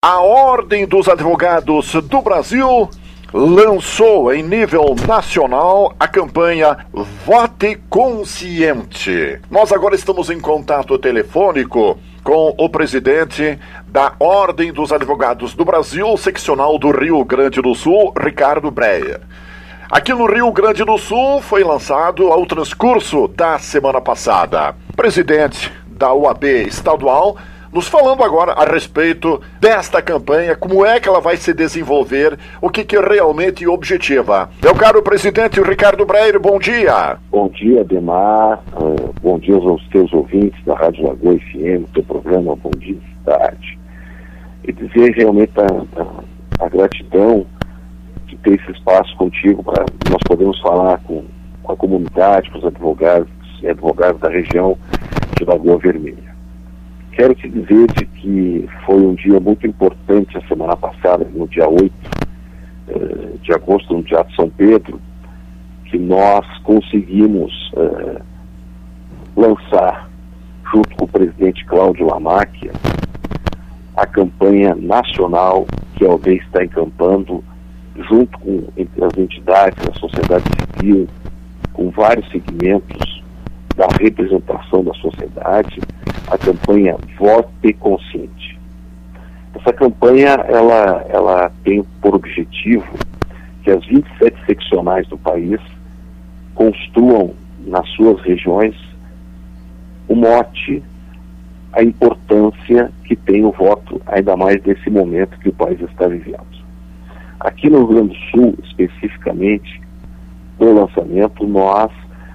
A Ordem dos Advogados do Brasil lançou em nível nacional a campanha Vote Consciente. Nós agora estamos em contato telefônico com o presidente da Ordem dos Advogados do Brasil, seccional do Rio Grande do Sul, Ricardo Breyer. Aqui no Rio Grande do Sul foi lançado ao transcurso da semana passada. Presidente da OAB estadual, nos falando agora a respeito desta campanha, como é que ela vai se desenvolver, o que realmente objetiva. Meu caro presidente Ricardo Breyer, bom dia. Bom dia, Ademar. Bom dia aos teus ouvintes da Rádio Lagoa FM, teu programa Bom Dia Cidade. E dizer realmente a gratidão de ter esse espaço contigo para nós podermos falar com a comunidade, com os advogados e advogados da região de Lagoa Vermelha. Quero te dizer de que foi um dia muito importante a semana passada, no dia 8 de agosto, no Teatro São Pedro, que nós conseguimos lançar, junto com o presidente Cláudio Lamáquia, a campanha nacional que a OAB está encampando, junto com as entidades da sociedade civil, com vários segmentos da representação da sociedade, a campanha Vote Consciente. Essa campanha, ela tem por objetivo que as 27 seccionais do país construam nas suas regiões o mote, a importância que tem o voto, ainda mais nesse momento que o país está vivendo. Aqui no Rio Grande do Sul, especificamente, no lançamento, nós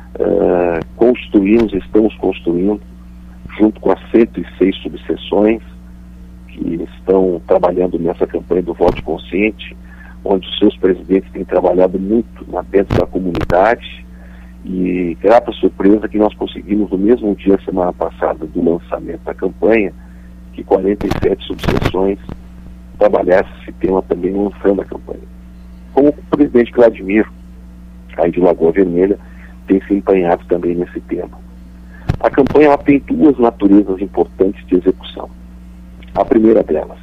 estamos construindo, junto com as 106 subseções que estão trabalhando nessa campanha do Voto Consciente, onde os seus presidentes têm trabalhado muito dentro da comunidade, e grata surpresa que nós conseguimos no mesmo dia, semana passada, do lançamento da campanha, que 47 subseções trabalhassem esse tema também lançando a campanha. Como o presidente Vladimir, aí de Lagoa Vermelha, tem se empenhado também nesse tema. A campanha ela tem duas naturezas importantes de execução. A primeira delas,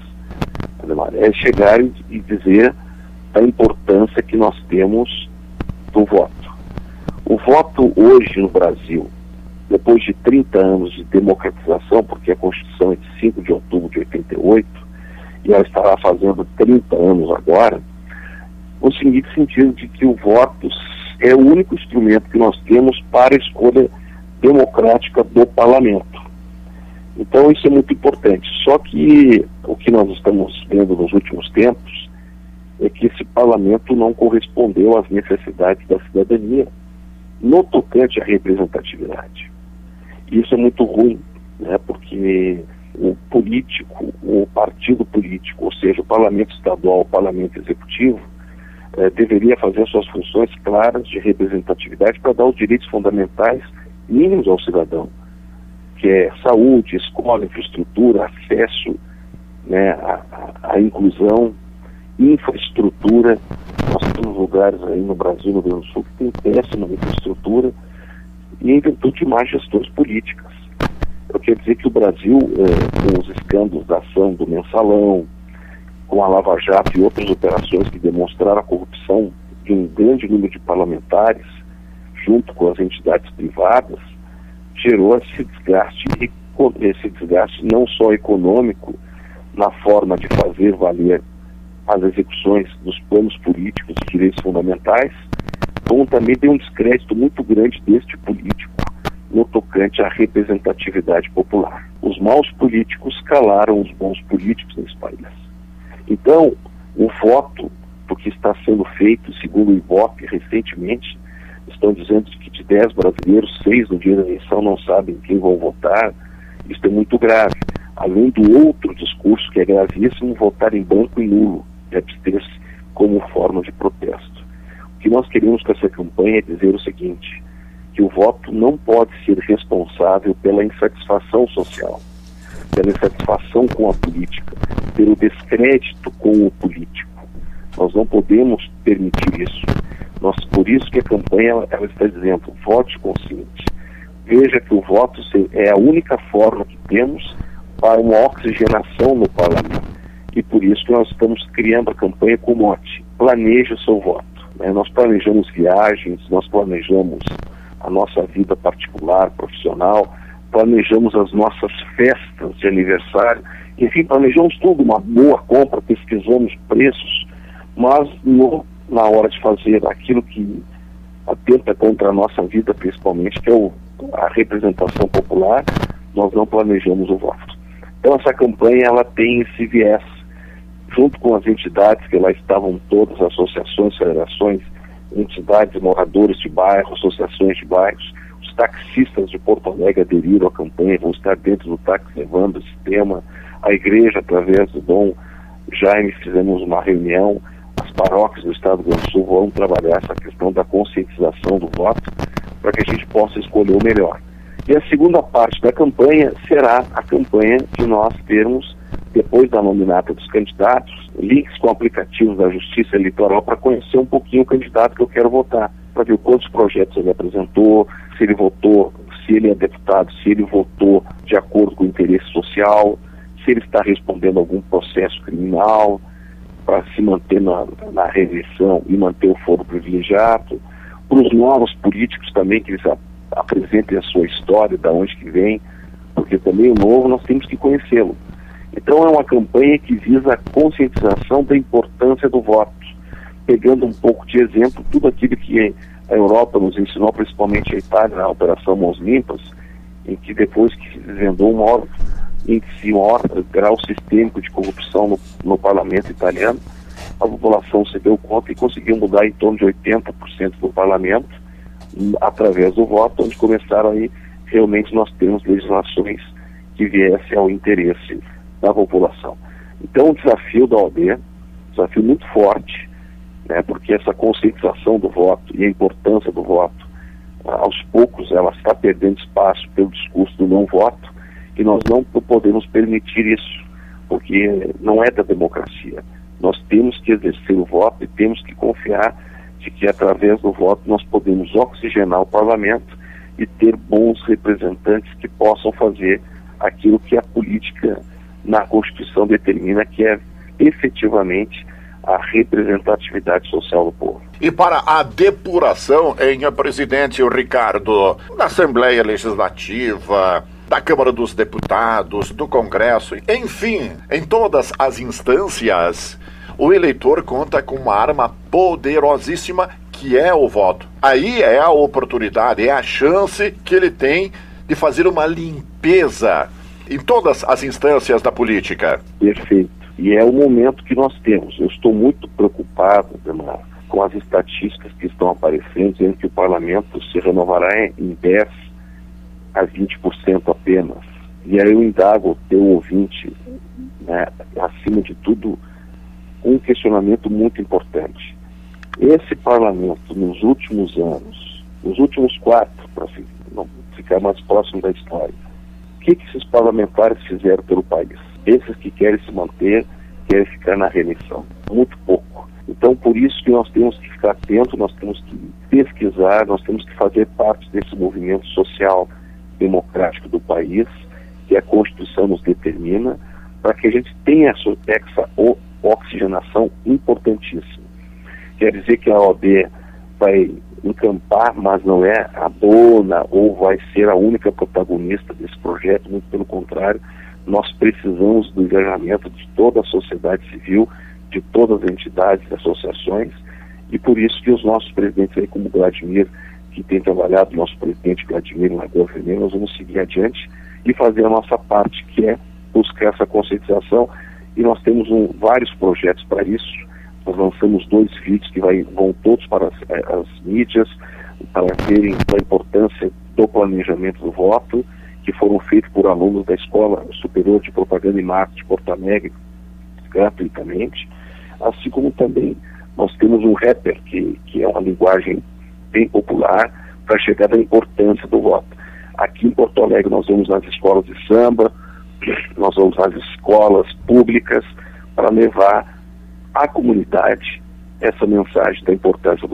é chegar e dizer a importância que nós temos do voto. O voto hoje no Brasil, depois de 30 anos de democratização, porque a Constituição é de 5 de outubro de 88, e ela estará fazendo 30 anos agora, no seguinte sentido de que o voto é o único instrumento que nós temos para a escolha democrática do parlamento. Então isso é muito importante. Só que o que nós estamos vendo nos últimos tempos é que esse parlamento não correspondeu às necessidades da cidadania no tocante à representatividade. Isso é muito ruim, né, porque o político, o partido político, ou seja, o parlamento estadual, o parlamento executivo, deveria fazer suas funções claras de representatividade para dar os direitos fundamentais mínimos ao cidadão, que é saúde, escola, infraestrutura, acesso, né, à inclusão, infraestrutura. Nós temos lugares aí no Brasil, no Rio Grande do Sul, que tem péssima infraestrutura e em virtude de más gestões políticas. Eu quero dizer que o Brasil, com os escândalos da ação do Mensalão, com a Lava Jato e outras operações que demonstraram a corrupção de um grande número de parlamentares, junto com as entidades privadas, gerou esse desgaste não só econômico, na forma de fazer valer as execuções dos planos políticos e direitos fundamentais, como também deu um descrédito muito grande deste político no tocante à representatividade popular. Os maus políticos calaram os bons políticos nesse país. Então, o voto, porque está sendo feito, segundo o Ibope, recentemente, estão dizendo que de 10 brasileiros, 6 no dia da eleição não sabem quem vão votar. Isso é muito grave. Além do outro discurso, que é gravíssimo, votar em branco e nulo, e abster-se como forma de protesto. O que nós queremos com essa campanha é dizer o seguinte, que o voto não pode ser responsável pela insatisfação social, pela insatisfação com a política, pelo descrédito com o político. Nós não podemos permitir isso. Por isso que a campanha ela está dizendo, vote consciente. Veja que o voto é a única forma que temos para uma oxigenação no parlamento. E por isso que nós estamos criando a campanha com o mote: planeje o seu voto. Nós planejamos viagens, nós planejamos a nossa vida particular, profissional, planejamos as nossas festas de aniversário, enfim, planejamos tudo, uma boa compra, pesquisamos preços, mas na hora de fazer aquilo que atenta contra a nossa vida, principalmente, que é a representação popular, nós não planejamos o voto. Então essa campanha, ela tem esse viés, junto com as entidades que lá estavam todas, associações, federações, entidades, moradores de bairro, associações de bairros, os taxistas de Porto Alegre aderiram à campanha, vão estar dentro do táxi levando esse tema, a igreja, através do Dom Jaime, fizemos uma reunião, as paróquias do Estado do Rio Grande do Sul vão trabalhar essa questão da conscientização do voto, para que a gente possa escolher o melhor. E a segunda parte da campanha será a campanha de nós termos, depois da nominata dos candidatos, links com aplicativos da Justiça Eleitoral para conhecer um pouquinho o candidato que eu quero votar, para ver quantos projetos ele apresentou, se ele votou, se ele é deputado, se ele votou de acordo com o interesse social, se ele está respondendo a algum processo criminal, para se manter na reeleição e manter o foro privilegiado, para os novos políticos também, que eles apresentem a sua história, de onde que vem, porque também o novo nós temos que conhecê-lo. Então é uma campanha que visa a conscientização da importância do voto, pegando um pouco de exemplo tudo aquilo que a Europa nos ensinou, principalmente a Itália, na Operação Mãos Limpas, em que depois que se desvendou um maior grau sistêmico de corrupção no parlamento italiano, a população se deu conta e conseguiu mudar em torno de 80% do parlamento através do voto, onde começaram aí realmente nós temos legislações que viessem ao interesse da população. Então o desafio da OAB, desafio muito forte, porque essa conscientização do voto e a importância do voto, aos poucos ela está perdendo espaço pelo discurso do não voto, e nós não podemos permitir isso, porque não é da democracia. Nós temos que exercer o voto e temos que confiar de que através do voto nós podemos oxigenar o parlamento e ter bons representantes que possam fazer aquilo que a política na Constituição determina, que é efetivamente a representatividade social do povo. E para a depuração, presidente Ricardo, da Assembleia Legislativa, da Câmara dos Deputados, do Congresso, enfim, em todas as instâncias, o eleitor conta com uma arma poderosíssima que é o voto. Aí é a oportunidade, é a chance que ele tem de fazer uma limpeza em todas as instâncias da política. Perfeito. E é o momento que nós temos. Eu estou muito preocupado, Demar, com as estatísticas que estão aparecendo, dizendo que o parlamento se renovará em 10% a 20% apenas. E aí eu indago o teu ouvinte, acima de tudo, um questionamento muito importante. Esse parlamento, nos últimos anos, nos últimos 4, para ficar mais próximo da história, o que esses parlamentares fizeram pelo país? Esses que querem se manter, querem ficar na reeleição. Muito pouco. Então, por isso que nós temos que ficar atentos, nós temos que pesquisar, nós temos que fazer parte desse movimento social democrático do país, que a Constituição nos determina, para que a gente tenha essa oxigenação importantíssima. Quer dizer que a OAB vai encampar, mas não é a dona ou vai ser a única protagonista desse projeto, muito pelo contrário, nós precisamos do engajamento de toda a sociedade civil, de todas as entidades e associações, e por isso que os nossos presidentes aí, como Vladimir, que tem trabalhado, nosso presidente Vladimir Lagoa Vermelha, nós vamos seguir adiante e fazer a nossa parte, que é buscar essa conscientização, e nós temos vários projetos para isso. Nós lançamos 2 vídeos que vão todos para as mídias, para verem a importância do planejamento do voto, que foram feitos por alunos da Escola Superior de Propaganda e Marketing de Porto Alegre, gratuitamente, assim como também nós temos um rapper, que é uma linguagem bem popular, para chegar da importância do voto. Aqui em Porto Alegre nós vamos nas escolas de samba, nós vamos nas escolas públicas, para levar à comunidade essa mensagem da importância do voto.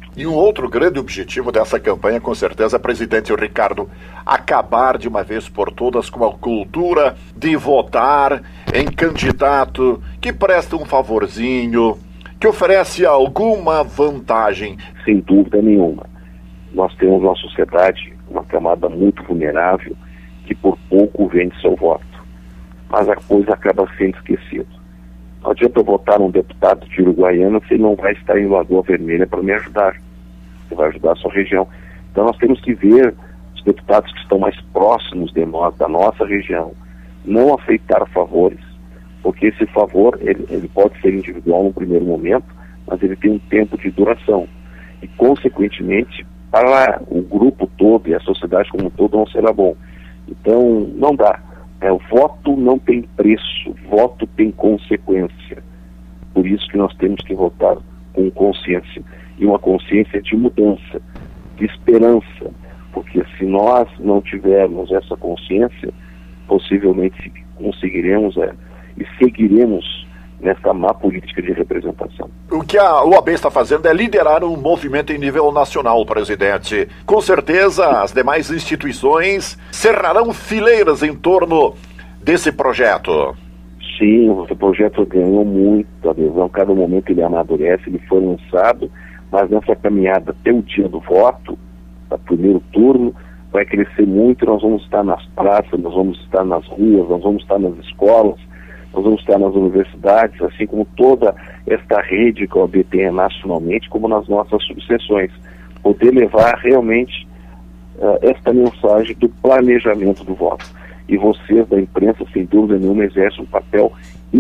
E um outro grande objetivo dessa campanha, com certeza, presidente Ricardo, acabar de uma vez por todas com a cultura de votar em candidato que presta um favorzinho, que oferece alguma vantagem. Sem dúvida nenhuma. Nós temos na sociedade uma camada muito vulnerável que por pouco vende seu voto. Mas a coisa acaba sendo esquecida. Não adianta eu votar um deputado de Uruguaiana se ele não vai estar em Lagoa Vermelha para me ajudar. Você vai ajudar a sua região. Então nós temos que ver os deputados que estão mais próximos de nós, da nossa região, não aceitar favores, porque esse favor ele pode ser individual no primeiro momento, mas ele tem um tempo de duração. E, consequentemente, para o grupo todo e a sociedade como um todo não será bom. Então, não dá. O voto não tem preço, voto tem consequência. Por isso que nós temos que votar com consciência. E uma consciência de mudança, de esperança. Porque se nós não tivermos essa consciência, possivelmente conseguiremos e seguiremos nessa má política de representação. O que a OAB está fazendo é liderar um movimento em nível nacional, presidente. Com certeza, as demais instituições cerrarão fileiras em torno desse projeto. Sim, o projeto ganhou muito adesão. Cada momento ele amadurece, ele foi lançado, mas nessa caminhada até o dia do voto, do primeiro turno, vai crescer muito. Nós vamos estar nas praças, nós vamos estar nas ruas, nós vamos estar nas escolas, nós vamos estar nas universidades, assim como toda esta rede que a OAB tem nacionalmente, como nas nossas subseções. Poder levar realmente esta mensagem do planejamento do voto. E vocês da imprensa, sem dúvida nenhuma, exercem um papel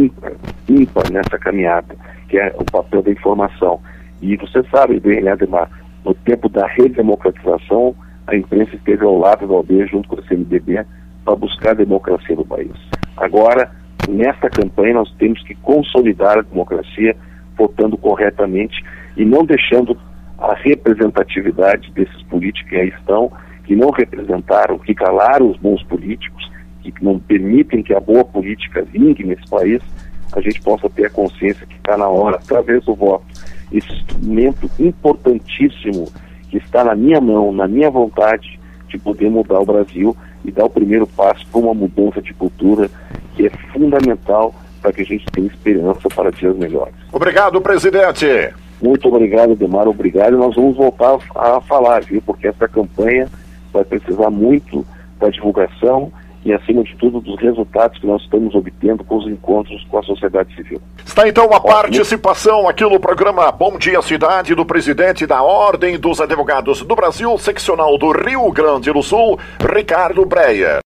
ímpar nessa caminhada, que é o papel da informação. E você sabe bem, né, Ademar, no tempo da redemocratização, a imprensa esteve ao lado da OAB, junto com o CNBB, para buscar a democracia do país. Agora, nesta campanha, nós temos que consolidar a democracia, votando corretamente e não deixando a representatividade desses políticos que aí estão, que não representaram, que calaram os bons políticos, que não permitem que a boa política vingue nesse país, a gente possa ter a consciência que está na hora, através do voto, esse instrumento importantíssimo que está na minha mão, na minha vontade, de poder mudar o Brasil e dar o primeiro passo para uma mudança de cultura que é fundamental para que a gente tenha esperança para dias melhores. Obrigado, presidente. Muito obrigado, Ademar, obrigado. E nós vamos voltar a falar, viu? Porque essa campanha vai precisar muito da divulgação e, acima de tudo, dos resultados que nós estamos obtendo com os encontros com a sociedade civil. Está então a participação aqui no programa Bom Dia Cidade do presidente da Ordem dos Advogados do Brasil, seccional do Rio Grande do Sul, Ricardo Breyer.